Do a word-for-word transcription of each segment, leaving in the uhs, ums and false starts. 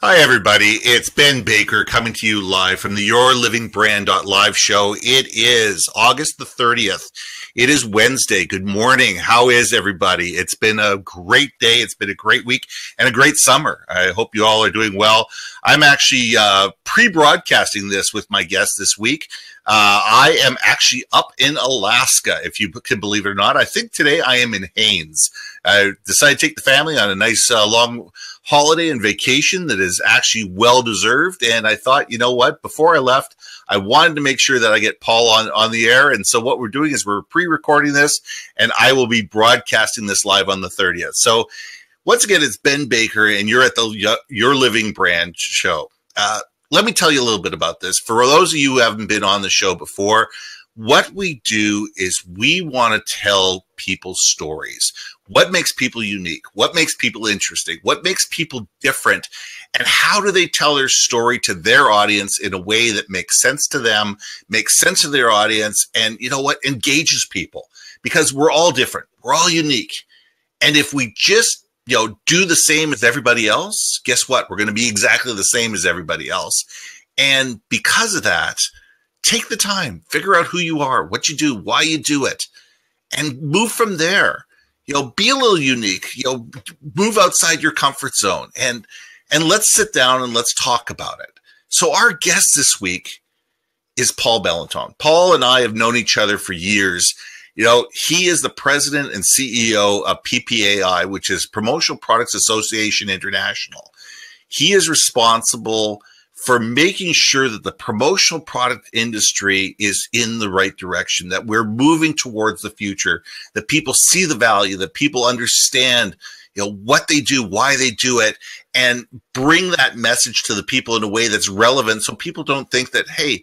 Hi, everybody. It's Ben Baker coming to you live from the Your Living Brand Live show. It is August the thirtieth. It is Wednesday. Good morning. How is everybody? It's been a great day. It's been a great week and a great summer. I hope you all are doing well. I'm actually uh, pre-broadcasting this with my guest this week. Uh, I am actually up in Alaska, if you can believe it or not. I think today I am in Haines. I decided to take the family on a nice uh, long holiday and vacation that is actually well-deserved. And I thought, you know what, before I left, I wanted to make sure that I get Paul on, on the air. And so what we're doing is we're pre-recording this, and I will be broadcasting this live on the thirtieth. So once again, it's Ben Baker, and you're at the Your Living Brand show. Uh, let me tell you a little bit about this. For those of you who haven't been on the show before, what we do is we want to tell people's stories. What makes people unique? What makes people interesting? What makes people different? And how do they tell their story to their audience in a way that makes sense to them, makes sense to their audience, and you know what, engages people? Because we're all different. We're all unique. And if we just, you know, do the same as everybody else, guess what? We're going to be exactly the same as everybody else. And because of that, take the time, figure out who you are, what you do, why you do it, and move from there. You know, be a little unique, you know, move outside your comfort zone, and, and let's sit down and let's talk about it. So our guest this week is Paul Bellantone. Paul and I have known each other for years. You know, he is the president and C E O of P P A I, which is Promotional Products Association International. He is responsible for making sure that the promotional product industry is in the right direction, that we're moving towards the future, that people see the value, that people understand, you know, what they do, why they do it, and bring that message to the people in a way that's relevant so people don't think that, hey,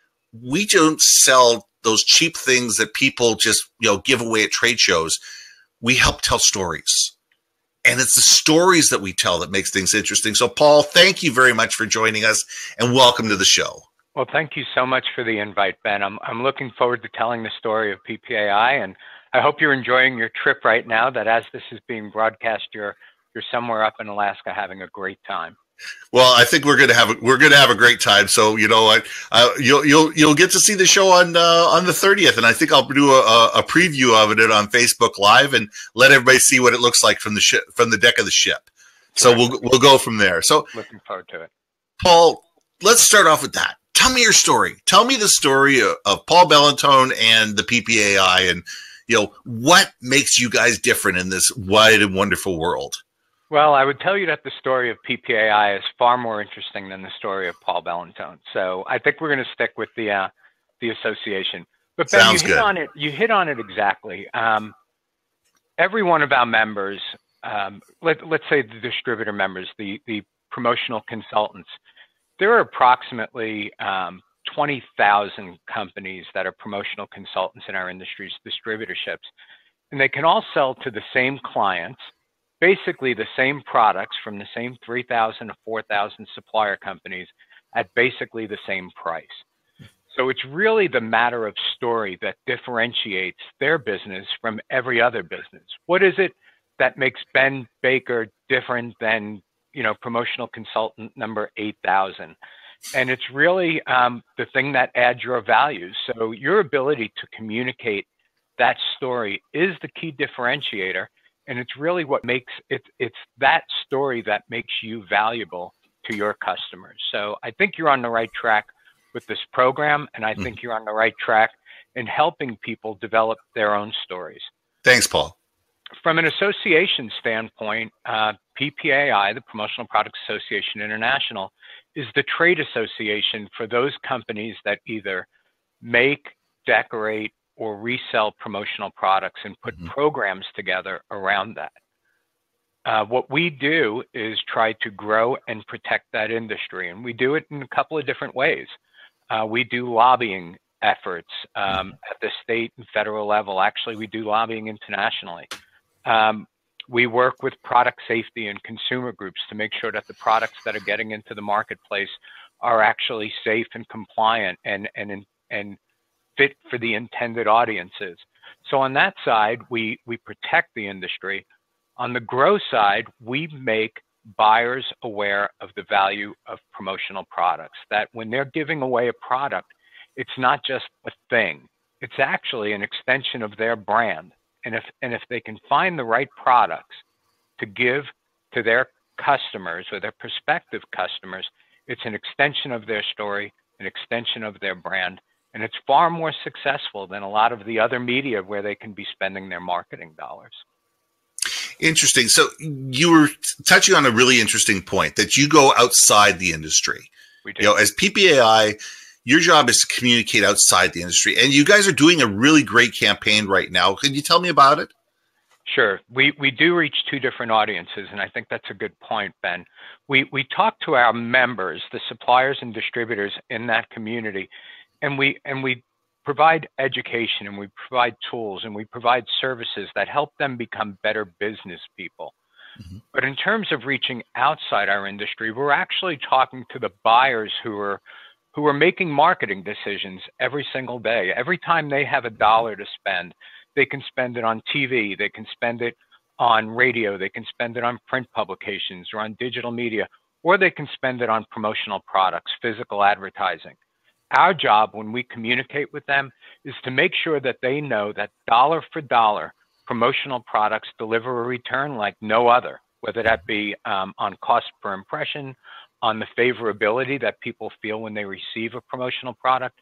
we don't sell those cheap things that people just, you know, give away at trade shows. We help tell stories. And it's the stories that we tell that makes things interesting. So, Paul, thank you very much for joining us, and welcome to the show. Well, thank you so much for the invite, Ben. I'm I'm looking forward to telling the story of P P A I, and I hope you're enjoying your trip right now. That as this is being broadcast, you're you're somewhere up in Alaska having a great time. Well, I think we're gonna have a, we're gonna have a great time. So you know, I, I, you'll you'll you'll get to see the show on uh, on the thirtieth, and I think I'll do a, a preview of it on Facebook Live and let everybody see what it looks like from the ship from the deck of the ship. So we'll we'll go from there. So looking forward to it. Paul, let's start off with that. Tell me your story. Tell me the story of, of Paul Bellantone and the P P A I, and you know what makes you guys different in this wide and wonderful world. Well, I would tell you that the story of P P A I is far more interesting than the story of Paul Bellantone. So I think we're going to stick with the uh, the association. But Ben, Sounds you hit good. on it. You hit on it exactly. Um, every one of our members, um, let, let's say the distributor members, the the promotional consultants, there are approximately um, twenty thousand companies that are promotional consultants in our industry's distributorships, and they can all sell to the same clients, basically the same products from the same three thousand to four thousand supplier companies at basically the same price. So it's really the matter of story that differentiates their business from every other business. What is it that makes Ben Baker different than, you know, promotional consultant number eight thousand? And it's really um, the thing that adds your value. So your ability to communicate that story is the key differentiator. And it's really what makes it, it's that story that makes you valuable to your customers. So I think you're on the right track with this program, and I think you're on the right track in helping people develop their own stories. Thanks, Paul. From an association standpoint, uh, P P A I, the Promotional Products Association International, is the trade association for those companies that either make, decorate, or resell promotional products and put mm-hmm. programs together around that. Uh, what we do is try to grow and protect that industry, and we do it in a couple of different ways. Uh, we do lobbying efforts um, mm-hmm. at the state and federal level. Actually, we do lobbying internationally. Um, we work with product safety and consumer groups to make sure that the products that are getting into the marketplace are actually safe and compliant and, and, and fit for the intended audiences. So on that side, we, we protect the industry. On the grow side, we make buyers aware of the value of promotional products, that when they're giving away a product, it's not just a thing. It's actually an extension of their brand. And if, and if they can find the right products to give to their customers or their prospective customers, it's an extension of their story, an extension of their brand, and it's far more successful than a lot of the other media where they can be spending their marketing dollars. Interesting. So you were touching on a really interesting point that you go outside the industry. We do. You know, as P P A I, your job is to communicate outside the industry, and you guys are doing a really great campaign right now. Can you tell me about it? Sure. We we do reach two different audiences, and I think that's a good point, Ben. We we talk to our members, the suppliers and distributors in that community, and we and we provide education, and we provide tools, and we provide services that help them become better business people. Mm-hmm. But in terms of reaching outside our industry, we're actually talking to the buyers who are who are making marketing decisions every single day. Every time they have a dollar to spend, they can spend it on T V, they can spend it on radio, they can spend it on print publications or on digital media, or they can spend it on promotional products, physical advertising. Our job when we communicate with them is to make sure that they know that dollar for dollar, promotional products deliver a return like no other, whether that be um, on cost per impression, on the favorability that people feel when they receive a promotional product.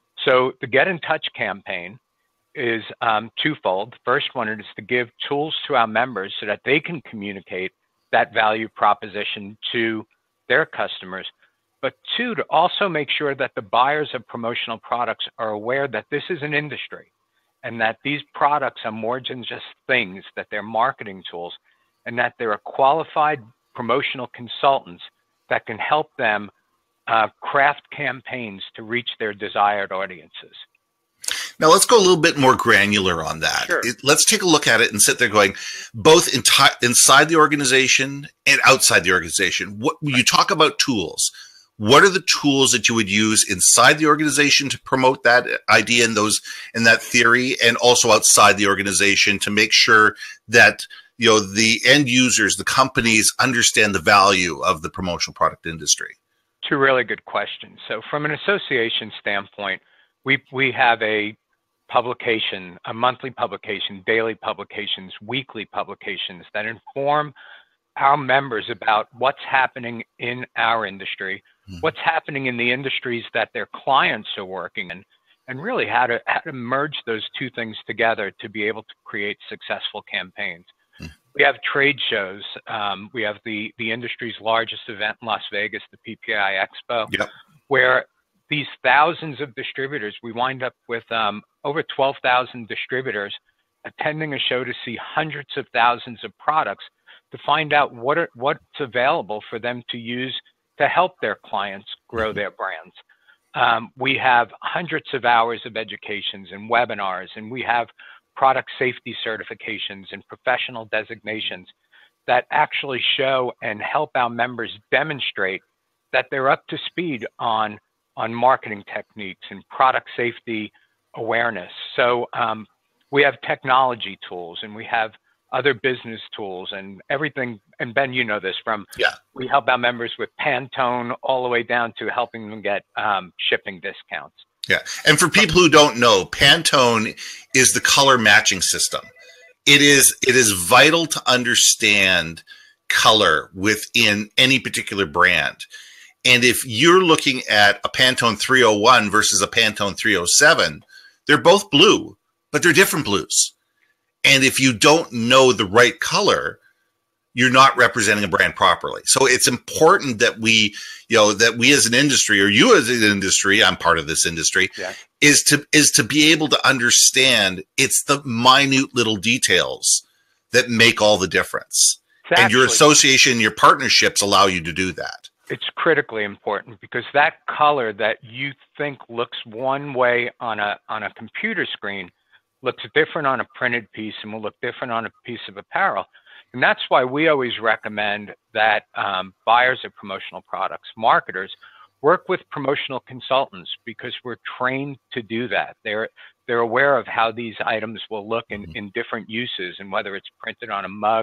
So the Get in Touch campaign is um, twofold. First one is to give tools to our members so that they can communicate that value proposition to their customers, but two, to also make sure that the buyers of promotional products are aware that this is an industry and that these products are more than just things, that they're marketing tools, and that there are qualified promotional consultants that can help them uh, craft campaigns to reach their desired audiences. Now, let's go a little bit more granular on that. Sure. It, let's take a look at it and sit there going, both enti- inside the organization and outside the organization. What you talk about tools. What are the tools that you would use inside the organization to promote that idea and those and that theory, and also outside the organization to make sure that, you know, the end users, the companies, understand the value of the promotional product industry? Two really good questions. So from an association standpoint, we we have a publication, a monthly publication, daily publications, weekly publications that inform our members about what's happening in our industry, mm-hmm. what's happening in the industries that their clients are working in, and really how to how to merge those two things together to be able to create successful campaigns. Mm-hmm. We have trade shows. Um, we have the, the industry's largest event in Las Vegas, the P P A I Expo, yep. where these thousands of distributors, we wind up with um, over twelve thousand distributors attending a show to see hundreds of thousands of products to find out what are, what's available for them to use to help their clients grow their brands. Um, we have hundreds of hours of educations and webinars, and we have product safety certifications and professional designations that actually show and help our members demonstrate that they're up to speed on on marketing techniques and product safety awareness. So um, we have technology tools, and we have other business tools and everything. And Ben, you know this from, yeah. we help our members with Pantone all the way down to helping them get um, shipping discounts. Yeah. And for people who don't know, Pantone is the color matching system. It is, it is vital to understand color within any particular brand. And if you're looking at a Pantone three oh one versus a Pantone three oh seven, they're both blue, but they're different blues. And if you don't know the right color, you're not representing a brand properly. So it's important that we, you know, that we as an industry, or you as an industry, I'm part of this industry, yeah. is to is to be able to understand it's the minute little details that make all the difference. Exactly. And your association, your partnerships allow you to do that. It's critically important, because that color that you think looks one way on a on a computer screen looks different on a printed piece and will look different on a piece of apparel. And that's why we always recommend that um, buyers of promotional products, marketers, work with promotional consultants, because we're trained to do that. They're they're aware of how these items will look in, in different uses, and whether it's printed on a mug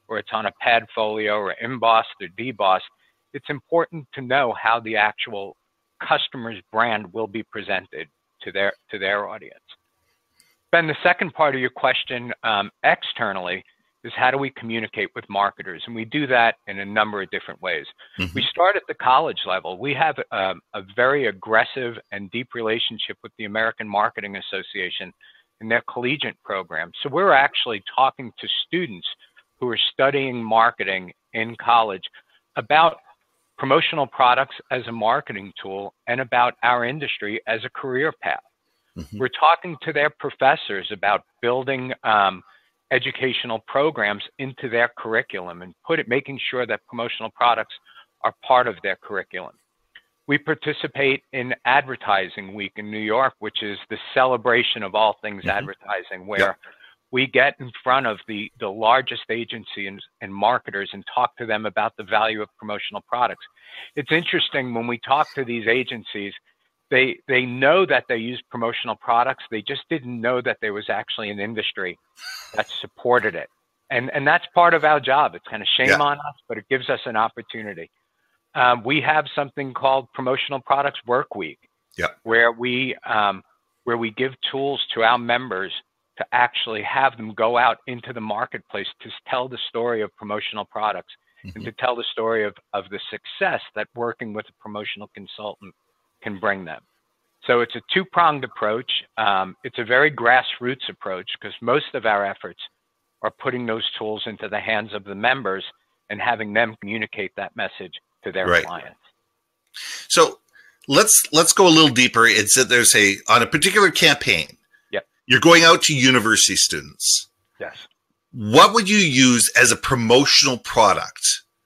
or it's on a pad folio or embossed or debossed, it's important to know how the actual customer's brand will be presented to their to their audience. Ben, the second part of your question um, externally is how do we communicate with marketers? And we do that in a number of different ways. Mm-hmm. We start at the college level. We have a, a very aggressive and deep relationship with the American Marketing Association in their collegiate program. So we're actually talking to students who are studying marketing in college about promotional products as a marketing tool and about our industry as a career path. Mm-hmm. We're talking to their professors about building um, educational programs into their curriculum and put it, making sure that promotional products are part of their curriculum. We participate in Advertising Week in New York, which is the celebration of all things mm-hmm. advertising, where yep. we get in front of the, the largest agencies and, and marketers and talk to them about the value of promotional products. It's interesting when we talk to these agencies, they they know that they use promotional products. They just didn't know that there was actually an industry that supported it. And, and that's part of our job. It's kind of shame yeah. on us, but it gives us an opportunity. Um, we have something called Promotional Products Work Week, yep. where we um, where we give tools to our members to actually have them go out into the marketplace to tell the story of promotional products mm-hmm. and to tell the story of, of the success that working with a promotional consultant can bring them. So it's a two-pronged approach. Um, it's a very grassroots approach because most of our efforts are putting those tools into the hands of the members and having them communicate that message to their right. clients. So let's let's go a little deeper. It's that there's a on a particular campaign. Yep. You're going out to university students. Yes. What would you use as a promotional product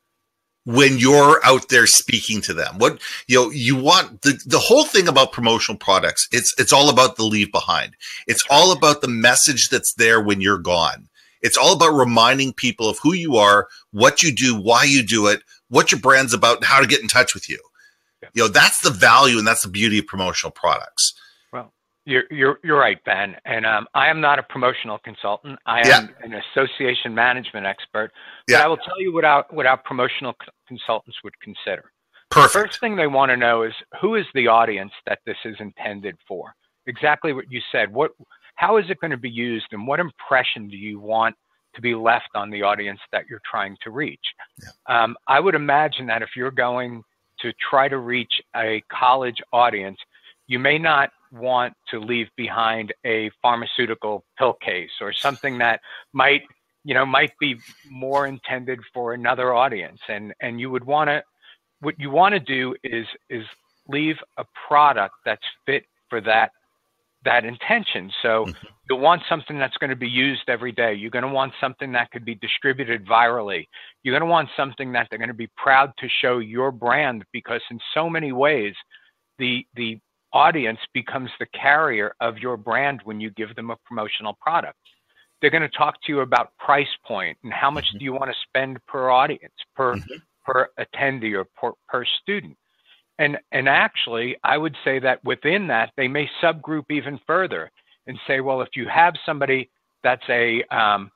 when you're out there speaking to them? What you know, you want the, the whole thing about promotional products, it's it's all about the leave behind. It's all about the message that's there when you're gone. It's all about reminding people of who you are, what you do, why you do it, what your brand's about, and how to get in touch with you. Yeah. You know, that's the value and that's the beauty of promotional products. Well, you're you're you're right, Ben. And um, I am not a promotional consultant. I am yeah. an association management expert. But yeah. I will tell you what our what our promotional consultants would consider. Perfect. The first thing they want to know is who is the audience that this is intended for? Exactly what you said. What how is it going to be used, and what impression do you want to be left on the audience that you're trying to reach? Yeah. Um, I would imagine that if you're going to try to reach a college audience, you may not want to leave behind a pharmaceutical pill case or something that might, you know, might be more intended for another audience. And, and you would want to, what you want to do is, is leave a product that's fit for that that intention. So mm-hmm. you'll want something that's going to be used every day. You're going to want something that could be distributed virally. You're going to want something that they're going to be proud to show your brand, because in so many ways, the the audience becomes the carrier of your brand when you give them a promotional product. They're going to talk to you about price point and how much mm-hmm. do you want to spend per audience, per mm-hmm. per attendee or per, per student. And and actually, I would say that within that, they may subgroup even further and say, well, if you have somebody that's a, um,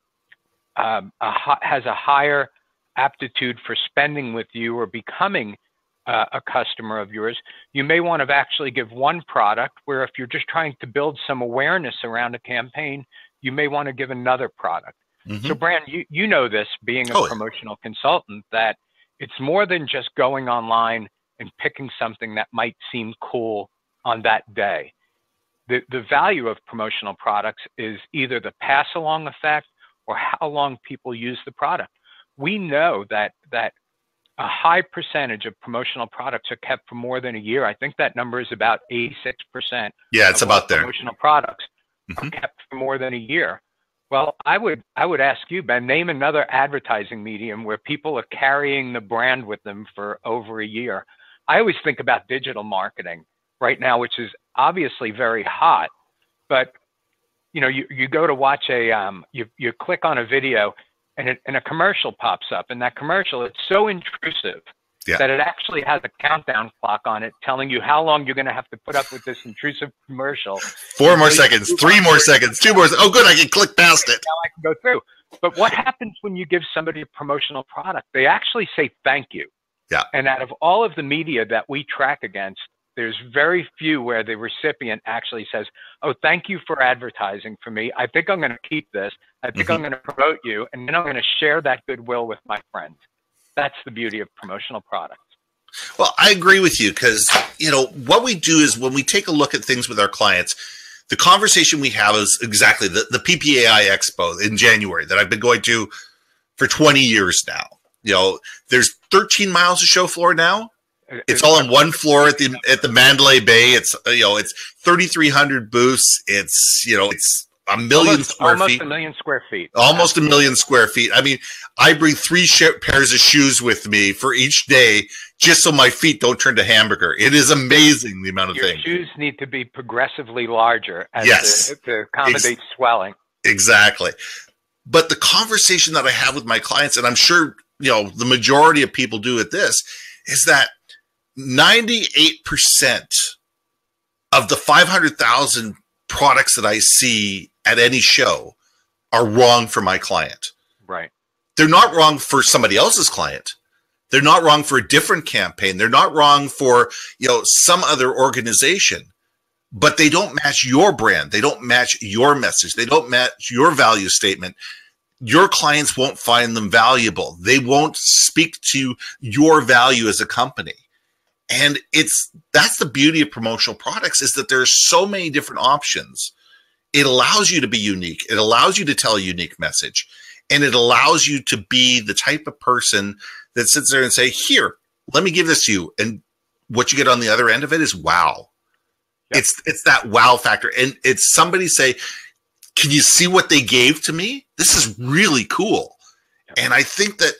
um, a has a higher aptitude for spending with you or becoming uh, a customer of yours, you may want to actually give one product, where if you're just trying to build some awareness around a campaign, you may want to give another product. Mm-hmm. So, Brandon, you, you know this, being a oh, promotional yeah. consultant, that it's more than just going online and picking something that might seem cool on that day. The, the value of promotional products is either the pass along effect or how long people use the product. We know that that a high percentage of promotional products are kept for more than a year. I think that number is about eighty-six percent. Yeah, it's about there. Promotional products mm-hmm. are kept for more than a year. Well, I would I would ask you, Ben, name another advertising medium where people are carrying the brand with them for over a year. I always think about digital marketing right now, which is obviously very hot, but you know, you, you go to watch a, um, you, you click on a video and, it, and a commercial pops up, and that commercial, it's so intrusive yeah. that it actually has a countdown clock on it telling you how long you're going to have to put up with this intrusive commercial. Four more seconds, three more seconds, two more. Oh, good. I can click past it. Now I can go through. But what happens when you give somebody a promotional product? They actually say thank you. Yeah. And out of all of the media that we track against, there's very few where the recipient actually says, oh, thank you for advertising for me. I think I'm going to keep this. I think mm-hmm. I'm going to promote you. And then I'm going to share that goodwill with my friends. That's the beauty of promotional products. Well, I agree with you because, you know, what we do is when we take a look at things with our clients, the conversation we have is exactly the, the P P A I Expo in January that I've been going to for twenty years now. You know, there's thirteen miles of show floor now. It's all on one floor at the at the Mandalay Bay. It's you know, it's thirty-three hundred booths. It's you know, it's a million almost, square almost feet. Almost a million square feet. Almost Absolutely. a million square feet. I mean, I bring three sh- pairs of shoes with me for each day just so my feet don't turn to hamburger. It is amazing the amount of Your things. Your shoes need to be progressively larger as yes. to, to accommodate Ex- swelling. Exactly. But the conversation that I have with my clients, and I'm sure you know the majority of people do at this, is that ninety-eight percent of the five hundred thousand products that I see at any show are wrong for my client. Right. They're not wrong for somebody else's client. They're not wrong for a different campaign. They're not wrong for, you know, some other organization, but they don't match your brand. They don't match your message. They don't match your value statement. Your clients won't find them valuable. They won't speak to your value as a company. And it's that's the beauty of promotional products is that there's so many different options. It allows you to be unique. It allows you to tell a unique message. And it allows you to be the type of person that sits there and say, here, let me give this to you. And what you get on the other end of it is wow. Yep. It's it's that wow factor. And it's somebody say, can you see what they gave to me? This is really cool. Yep. And I think that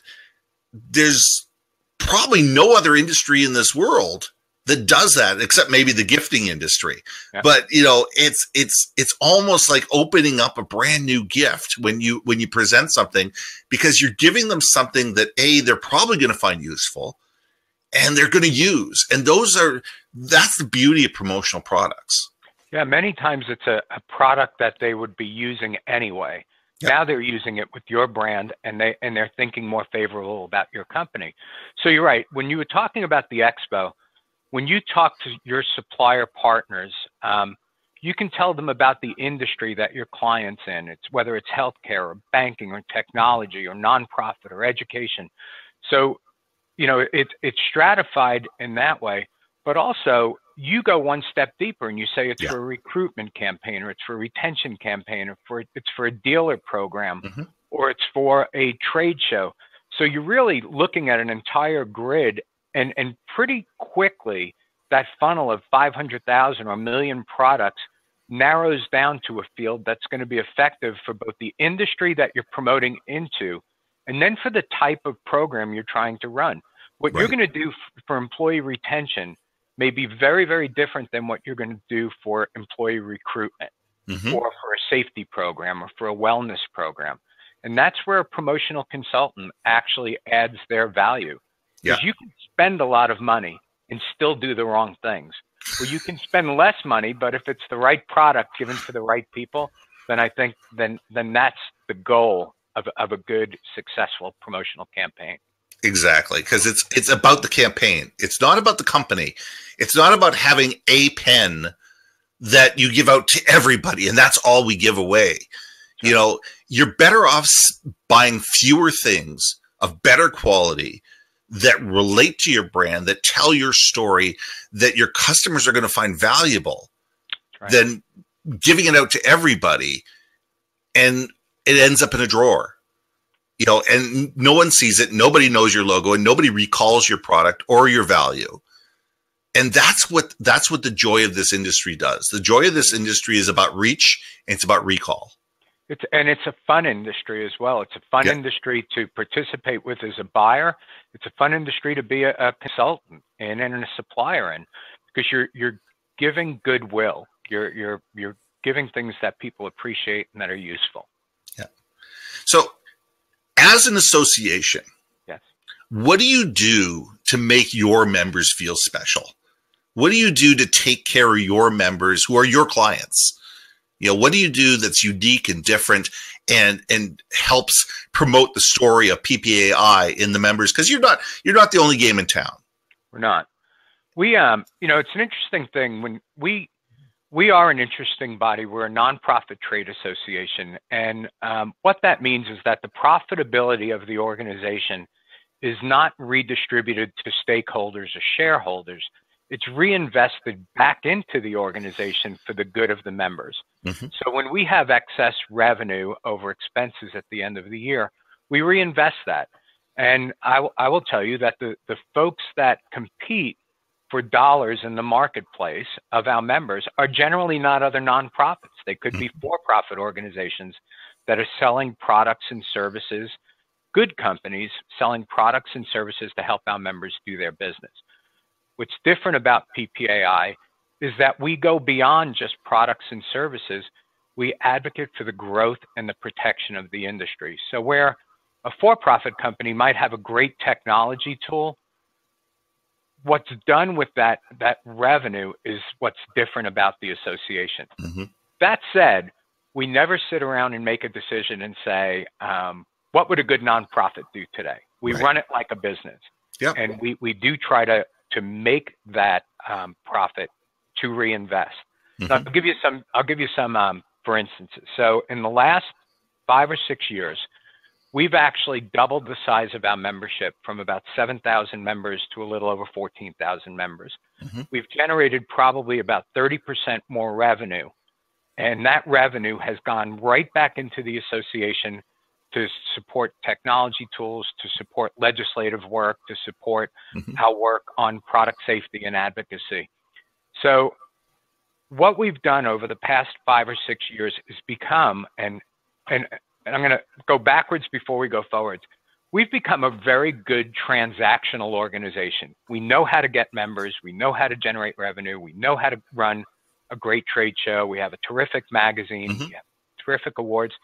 there's probably no other industry in this world that does that, except maybe the gifting industry. Yeah. But you know, it's it's it's almost like opening up a brand new gift when you when you present something, because you're giving them something that A, they're probably going to find useful, and they're going to use. And those are that's the beauty of promotional products. Yeah, many times it's a, a product that they would be using anyway. Yep. Now they're using it with your brand, and they and they're thinking more favorable about your company. So you're right. When you were talking about the expo, when you talk to your supplier partners, um, you can tell them about the industry that your client's in. It's whether it's healthcare or banking or technology or nonprofit or education. So, you know, it, it's stratified in that way, but also you go one step deeper and you say it's yeah. for a recruitment campaign, or it's for a retention campaign, or for it's for a dealer program, mm-hmm. or it's for a trade show. So you're really looking at an entire grid. And and pretty quickly, that funnel of five hundred thousand or a million products narrows down to a field that's going to be effective for both the industry that you're promoting into, and then for the type of program you're trying to run. What right. you're going to do f- for employee retention may be very, very different than what you're going to do for employee recruitment, mm-hmm. or for a safety program, or for a wellness program. And that's where a promotional consultant actually adds their value. Because yeah. you can spend a lot of money and still do the wrong things. Well, you can spend less money, but if it's the right product given to the right people, then I think then then that's the goal of of a good, successful promotional campaign. Exactly, because it's it's about the campaign. It's not about the company. It's not about having a pen that you give out to everybody, and that's all we give away. Sure. You know, you're better off buying fewer things of better quality that relate to your brand, that tell your story, that your customers are going to find valuable, right. than giving it out to everybody and it ends up in a drawer. You know, and no one sees it, nobody knows your logo, and nobody recalls your product or your value. And that's what that's what the joy of this industry does. The joy of this industry is about reach, and it's about recall. It's, and it's a fun industry as well. It's a fun yep. industry to participate with as a buyer. It's a fun industry to be a, a consultant and, and a supplier in, because you're you're giving goodwill. You're you're you're giving things that people appreciate and that are useful. Yeah. So, as an association, yes, what do you do to make your members feel special? What do you do to take care of your members who are your clients? You know, what do you do that's unique and different and and helps promote the story of P P A I in the members? Because you're not you're not the only game in town. We're not. We um, you know, it's an interesting thing when we we are an interesting body. We're a nonprofit trade association, and um, what that means is that the profitability of the organization is not redistributed to stakeholders or shareholders. It's reinvested back into the organization for the good of the members. Mm-hmm. So when we have excess revenue over expenses at the end of the year, we reinvest that. And I, w- I will tell you that the, the folks that compete for dollars in the marketplace of our members are generally not other nonprofits. They could be for-profit organizations that are selling products and services, good companies selling products and services to help our members do their business. What's different about P P A I is that we go beyond just products and services. We advocate for the growth and the protection of the industry. So where a for-profit company might have a great technology tool, what's done with that, that revenue is what's different about the association. Mm-hmm. That said, we never sit around and make a decision and say, um, what would a good nonprofit do today? We right. run it like a business. Yep. And we, we do try to to make that um, profit to reinvest. Mm-hmm. So I'll give you some, I'll give you some, um, for instances. So in the last five or six years, we've actually doubled the size of our membership from about seven thousand members to a little over fourteen thousand members. Mm-hmm. We've generated probably about thirty percent more revenue. And that revenue has gone right back into the association to support technology tools, to support legislative work, to support mm-hmm. our work on product safety and advocacy. So what we've done over the past five or six years is become, and, and, and I'm going to go backwards before we go forwards, we've become a very good transactional organization. We know how to get members. We know how to generate revenue. We know how to run a great trade show. We have a terrific magazine. Mm-hmm. We have terrific awards.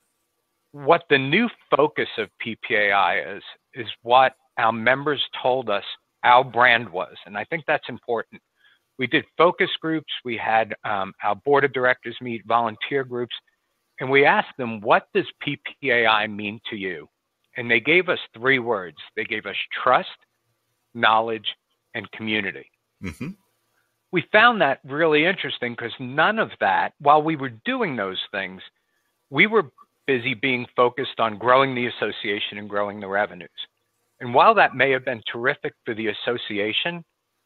What the new focus of P P A I is, is what our members told us our brand was. And I think that's important. We did focus groups. We had um, our board of directors meet, volunteer groups, and we asked them, what does P P A I mean to you? And they gave us three words. They gave us trust, knowledge, and community. Mm-hmm. We found that really interesting because none of that, while we were doing those things, we were busy being focused on growing the association and growing the revenues. And while that may have been terrific for the association,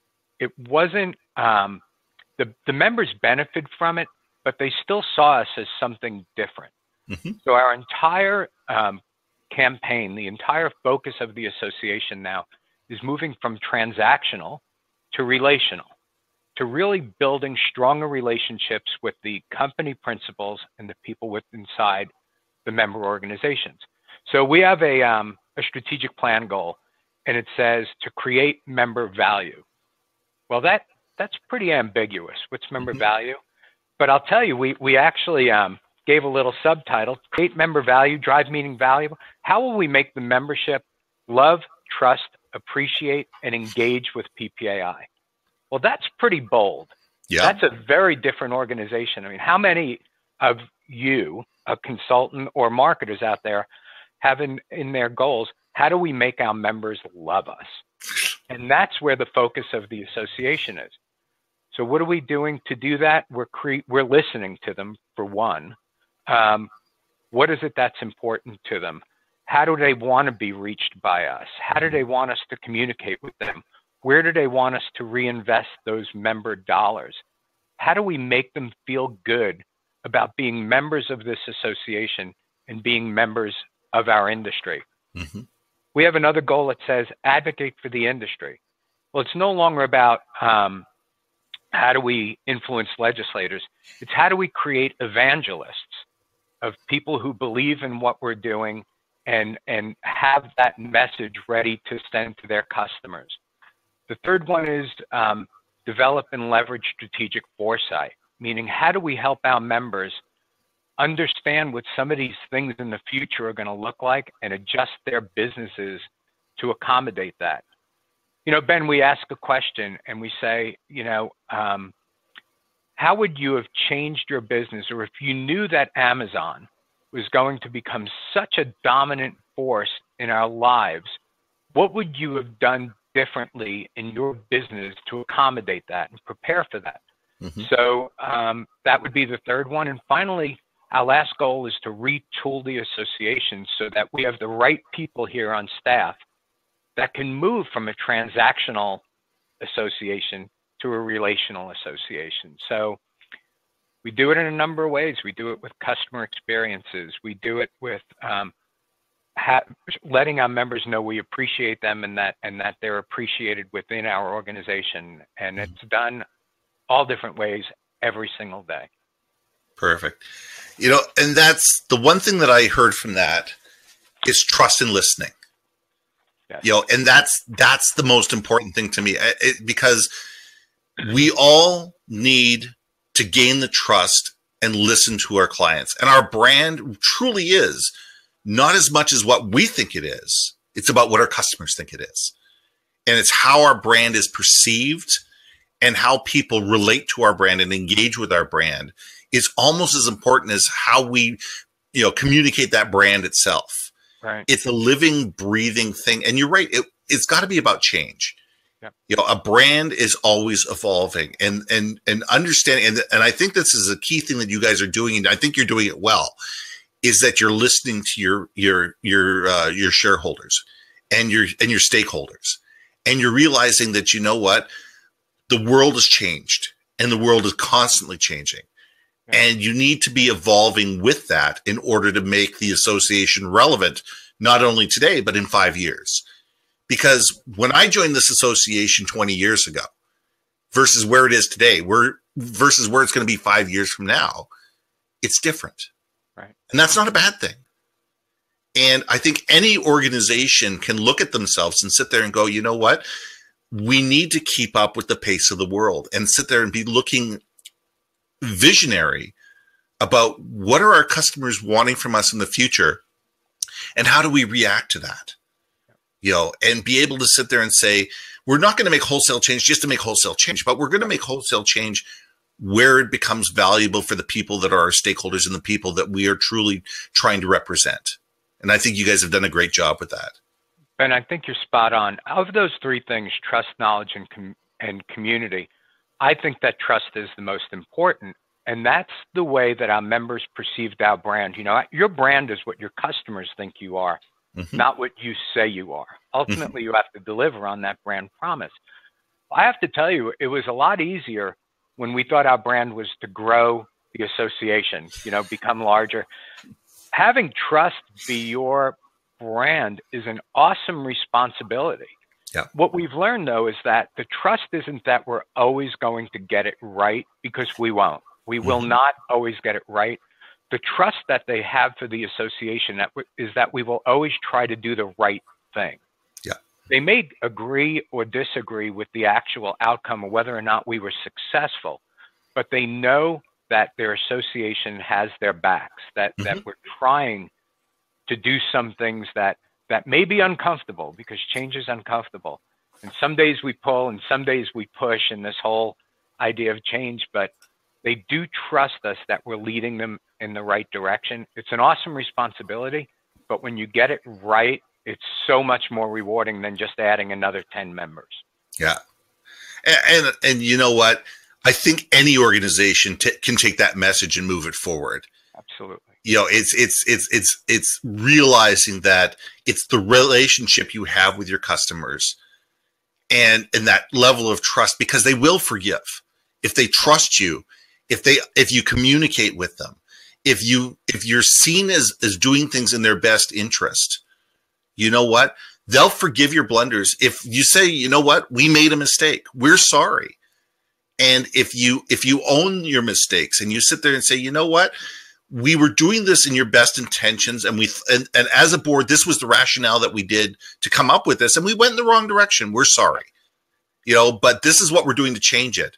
it wasn't, um, the, the members benefited from it, but they still saw us as something different. Mm-hmm. So our entire um, campaign, the entire focus of the association now is moving from transactional to relational, to really building stronger relationships with the company principals and the people with inside the member organizations. So we have a, um, a strategic plan goal, and it says to create member value. Well, that that's pretty ambiguous. What's member mm-hmm. value? But I'll tell you, we, we actually um, gave a little subtitle, create member value, drive meaning valuable. How will we make the membership love, trust, appreciate, and engage with P P A I? Well, that's pretty bold. Yeah. That's a very different organization. I mean, how many of you, a consultant or marketers out there, have in, in their goals, how do we make our members love us? And that's where the focus of the association is. So what are we doing to do that? We're cre- we're listening to them, for one. Um, what is it that's important to them? How do they want to be reached by us? How do they want us to communicate with them? Where do they want us to reinvest those member dollars? How do we make them feel good about being members of this association and being members of our industry? Mm-hmm. We have another goal that says advocate for the industry. Well, it's no longer about um, how do we influence legislators. It's how do we create evangelists of people who believe in what we're doing and, and have that message ready to send to their customers. The third one is um, develop and leverage strategic foresight, meaning how do we help our members understand what some of these things in the future are going to look like and adjust their businesses to accommodate that. You know, Ben, we ask a question and we say, you know, um, how would you have changed your business? Or if you knew that Amazon was going to become such a dominant force in our lives, what would you have done differently in your business to accommodate that and prepare for that? Mm-hmm. So um, that would be the third one. And finally, our last goal is to retool the association so that we have the right people here on staff that can move from a transactional association to a relational association. So we do it in a number of ways. We do it with customer experiences. We do it with um, ha- letting our members know we appreciate them and that and that they're appreciated within our organization. And it's done all different ways every single day. Perfect. You know, and that's the one thing that I heard from that is trust and listening. Yes. You know, and that's that's the most important thing to me it, because we all need to gain the trust and listen to our clients. And our brand truly is not as much as what we think it is. It's about what our customers think it is. And it's how our brand is perceived and how people relate to our brand and engage with our brand is almost as important as how we, you know, communicate that brand itself. Right. It's a living, breathing thing. And you're right. It, it's got to be about change. Yep. You know, a brand is always evolving and, and, and understanding. And, and I think this is a key thing that you guys are doing. And I think you're doing it well, is that you're listening to your, your, your, uh, your shareholders and your, and your stakeholders. And you're realizing that, you know what, the world has changed and the world is constantly changing. And you need to be evolving with that in order to make the association relevant, not only today, but in five years. Because when I joined this association twenty years ago versus where it is today, where versus where it's going to be five years from now, it's different. Right. And that's not a bad thing. And I think any organization can look at themselves and sit there and go, you know what? We need to keep up with the pace of the world and sit there and be looking visionary about what are our customers wanting from us in the future and how do we react to that, you know, and be able to sit there and say, we're not going to make wholesale change just to make wholesale change, but we're going to make wholesale change where it becomes valuable for the people that are our stakeholders and the people that we are truly trying to represent. And I think you guys have done a great job with that. Ben, I think you're spot on. Of those three things, trust, knowledge, and com- and community, I think that trust is the most important. And that's the way that our members perceived our brand. You know, your brand is what your customers think you are, mm-hmm. not what you say you are. Ultimately, mm-hmm. you have to deliver on that brand promise. I have to tell you, it was a lot easier when we thought our brand was to grow the association, you know, become larger. Having trust be your brand is an awesome responsibility. Yeah. What we've learned, though, is that the trust isn't that we're always going to get it right, because we won't. We will mm-hmm. not always get it right. The trust that they have for the association that w- is that we will always try to do the right thing. Yeah. They may agree or disagree with the actual outcome of whether or not we were successful, but they know that their association has their backs, that, mm-hmm. that we're trying to do some things that, that may be uncomfortable, because change is uncomfortable. And some days we pull and some days we push in this whole idea of change, but they do trust us that we're leading them in the right direction. It's an awesome responsibility, but when you get it right, it's so much more rewarding than just adding another ten members. Yeah. And, and, and you know what? I think any organization t- can take that message and move it forward. Absolutely. You know, it's, it's, it's, it's, it's realizing that it's the relationship you have with your customers and, and that level of trust, because they will forgive if they trust you. If they, if you communicate with them, if you, if you're seen as, as doing things in their best interest, you know what? They'll forgive your blunders. If you say, you know what, we made a mistake, we're sorry. And if you, if you own your mistakes and you sit there and say, you know what, we were doing this in your best intentions. And we, and, and as a board, this was the rationale that we did to come up with this. And we went in the wrong direction. We're sorry, you know, but this is what we're doing to change it.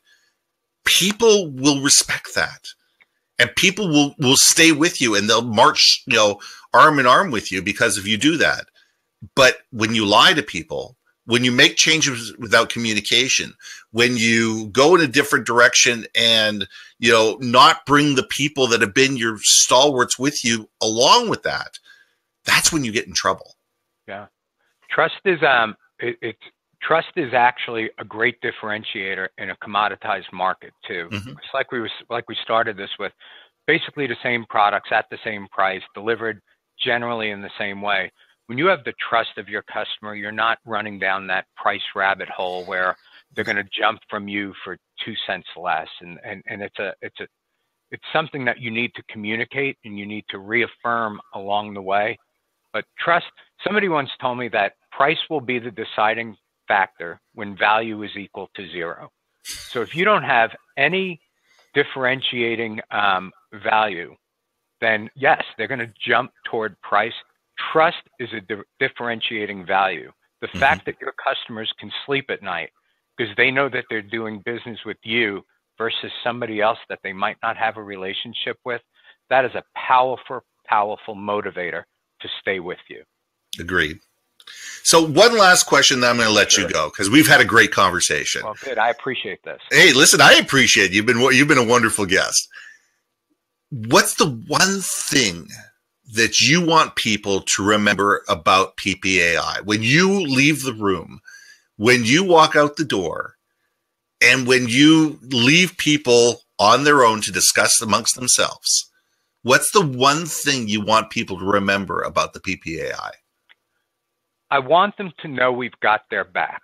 People will respect that, and people will, will stay with you, and they'll march, you know, arm in arm with you because if you do that. But when you lie to people, when you make changes without communication, when you go in a different direction and, you know, not bring the people that have been your stalwarts with you along with that, that's when you get in trouble. Yeah. Trust is, um, it, it's, trust is actually a great differentiator in a commoditized market too. Mm-hmm. It's like we was, like we started this with, basically the same products at the same price, delivered generally in the same way. When you have the trust of your customer, you're not running down that price rabbit hole where they're going to jump from you for two cents less. And, and, and it's a, it's a, it's something that you need to communicate and you need to reaffirm along the way. But trust, somebody once told me that price will be the deciding factor when value is equal to zero. So if you don't have any differentiating um, value, then yes, they're going to jump toward price. Trust is a di- differentiating value. The mm-hmm. fact that your customers can sleep at night because they know that they're doing business with you versus somebody else that they might not have a relationship with, that is a powerful, powerful motivator to stay with you. Agreed. So one last question, then I'm going to let sure. you go because we've had a great conversation. Well, good. I appreciate this. Hey, listen, I appreciate it. You've been you've been a wonderful guest. What's the one thing that you want people to remember about P P A I when you leave the room, when you walk out the door, and when you leave people on their own to discuss amongst themselves? What's the one thing you want people to remember about the P P A I? I want them to know we've got their back.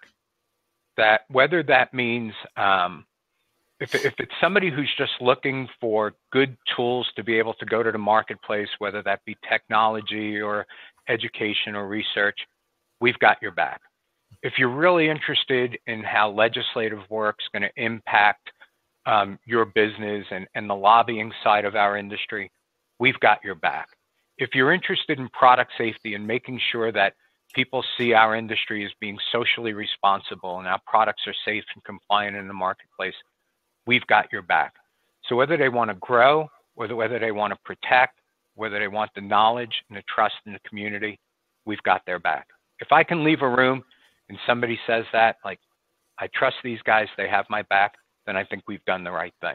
That whether that means um, if, if it's somebody who's just looking for good tools to be able to go to the marketplace, whether that be technology or education or research, we've got your back. If you're really interested in how legislative work's going to impact um, your business and, and the lobbying side of our industry, we've got your back. If you're interested in product safety and making sure that people see our industry as being socially responsible and our products are safe and compliant in the marketplace, we've got your back. So whether they want to grow, whether, whether they want to protect, whether they want the knowledge and the trust in the community, we've got their back. If I can leave a room and somebody says that, like, I trust these guys, they have my back, then I think we've done the right thing.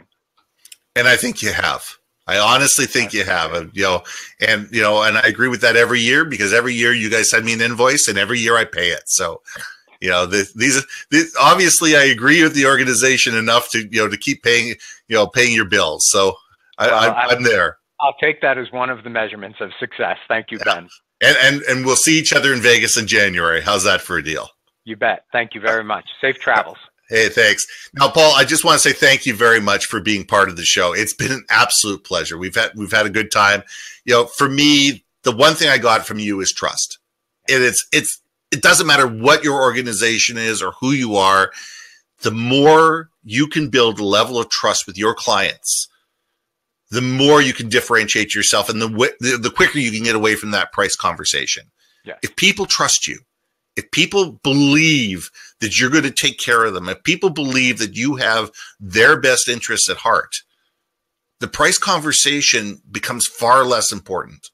And I think you have. I honestly think you have, you know, and, you know, and I agree with that every year because every year you guys send me an invoice and every year I pay it. So, you know, the, these, these, obviously I agree with the organization enough to, you know, to keep paying, you know, paying your bills. So I, well, I, I'm there. I'll take that as one of the measurements of success. Thank you, Ben. And, and, and we'll see each other in Vegas in January. How's that for a deal? You bet. Thank you very much. Safe travels. Hey, thanks. Now, Paul, I just want to say thank you very much for being part of the show. It's been an absolute pleasure. We've had we've had a good time. You know, for me, the one thing I got from you is trust. And it's it's it doesn't matter what your organization is or who you are. The more you can build a level of trust with your clients, the more you can differentiate yourself, and the the, the quicker you can get away from that price conversation. Yeah. If people trust you, if people believe that you're going to take care of them, if people believe that you have their best interests at heart, the price conversation becomes far less important.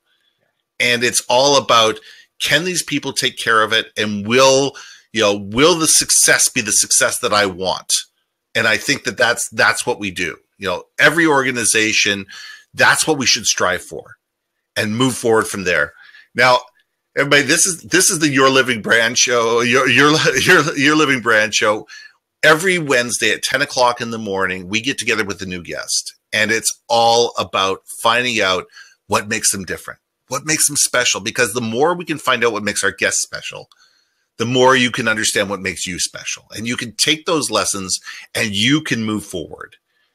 And it's all about, can these people take care of it? And will, you know, will the success be the success that I want? And I think that that's, that's what we do. You know, every organization, that's what we should strive for and move forward from there. Now, everybody, this is this is the Your Living Brand Show. Your your your Your Living Brand Show. Every Wednesday at ten o'clock in the morning, we get together with a new guest, and it's all about finding out what makes them different, what makes them special. Because the more we can find out what makes our guests special, the more you can understand what makes you special, and you can take those lessons and you can move forward.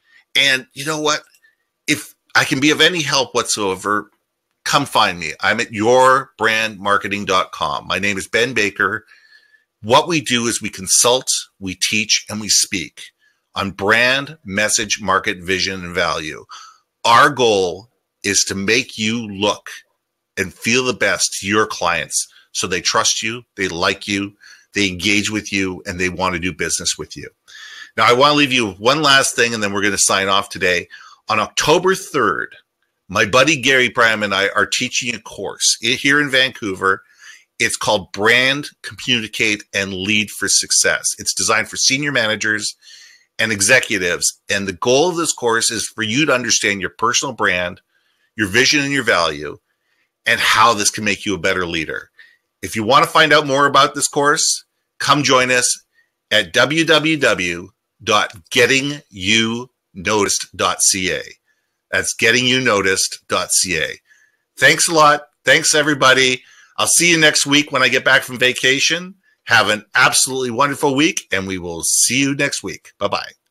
And you know what? If I can be of any help whatsoever, come find me. I'm at your brand marketing dot com. My name is Ben Baker. What we do is we consult, we teach, and we speak on brand, message, market, vision, and value. Our goal is to make you look and feel the best to your clients so they trust you, they like you, they engage with you, and they want to do business with you. Now, I want to leave you with one last thing, and then we're going to sign off today. On October third, my buddy Gary Bram and I are teaching a course here in Vancouver. It's called Brand, Communicate, and Lead for Success. It's designed for senior managers and executives. And the goal of this course is for you to understand your personal brand, your vision and your value, and how this can make you a better leader. If you want to find out more about this course, come join us at w w w dot getting you noticed dot c a. That's getting you noticed dot c a. Thanks a lot. Thanks, everybody. I'll see you next week when I get back from vacation. Have an absolutely wonderful week, and we will see you next week. Bye-bye.